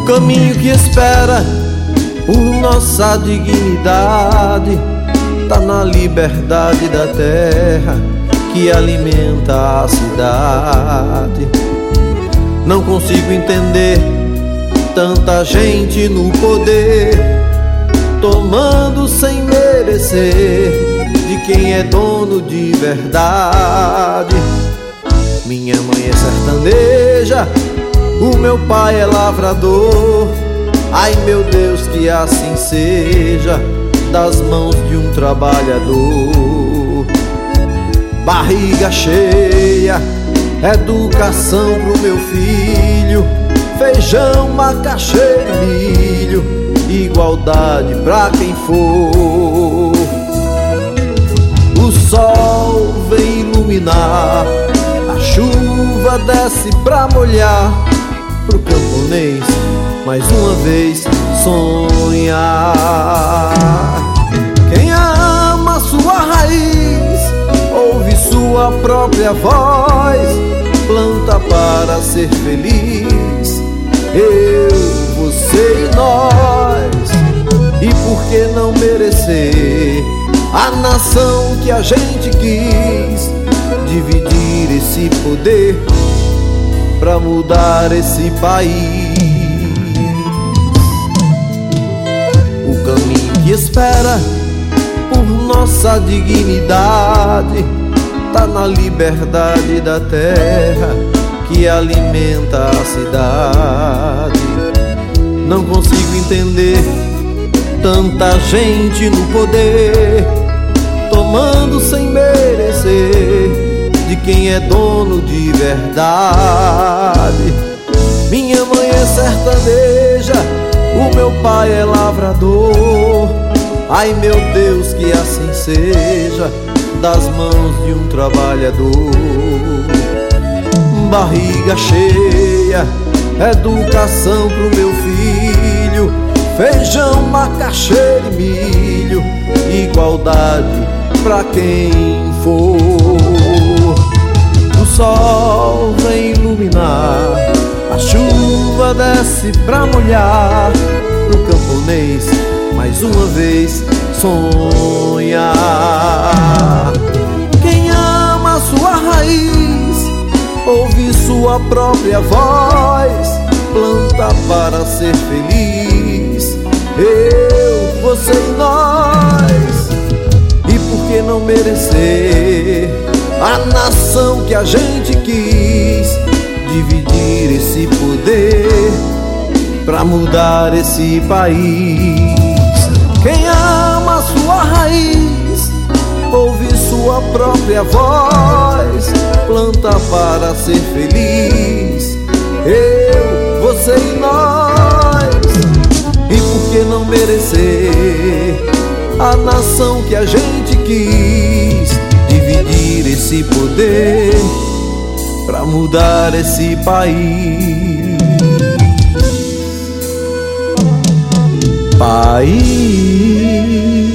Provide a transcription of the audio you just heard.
caminho que espera por nossa dignidade tá na liberdade da terra que alimenta a cidade. Não consigo entender tanta gente no poder, tomando sem merecer de quem é dono de verdade. Minha mãe é sertaneja, o meu pai é lavrador. Ai meu Deus, que assim seja, das mãos de um trabalhador. Barriga cheia, educação pro meu filho, feijão, macaxeira e milho, igualdade pra quem for. O sol vem iluminar, a chuva desce pra molhar, pro camponês mais uma vez sonhar. Quem ama sua raiz, ouve sua própria voz, planta para ser feliz. Eu, você e nós. E por que não merecer a nação que a gente quis, dividir esse poder pra mudar esse país? O caminho que espera por nossa dignidade tá na liberdade da terra que alimenta a cidade. Não consigo entender tanta gente no poder, tomando sem merecer de quem é dono de verdade. Minha mãe é sertaneja, o meu pai é lavrador. Ai meu Deus, que assim seja, das mãos de um trabalhador. Barriga cheia, educação pro meu filho, feijão, macaxeira e milho, igualdade pra quem for. O sol vem iluminar, a chuva desce pra molhar, pro camponês mais uma vez sonhar. Quem ama sua raiz, ouve sua própria voz, planta para ser feliz. Eu, você e nós. E por que não merecer a nação que a gente quis, dividir esse poder pra mudar esse país? Quem ama sua raiz, ouve sua própria voz, planta para ser feliz. Eu, você e nós. E por que não merecer a nação que a gente quis, dividir esse poder pra mudar esse país? País.